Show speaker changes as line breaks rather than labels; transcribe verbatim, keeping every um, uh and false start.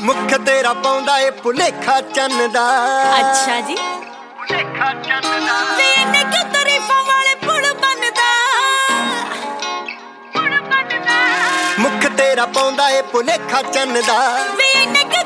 ਮੁਖ ਤੇਰਾ ਪਾਉਂਦਾ ਏ ਭੁਲੇਖਾ ਚੰਨ ਦਾ।
ਅੱਛਾ ਜੀ
ਭੁਲੇਖਾ ਚੰਨ ਦਾ।
ਵੇ ਇਹਨੇ ਕਿਉਂ ਤਾਰੀਫਾਂ ਵਾਲੇ ਪੁਲ ਬਣਦਾ ਪੁਲ ਬਣਦਾ।
ਮੁਖ ਤੇਰਾ ਪਾਉਂਦਾ ਏ ਭੁਲੇਖਾ ਚੰਨ ਦਾ।
ਵੇ ਇਹਨੇ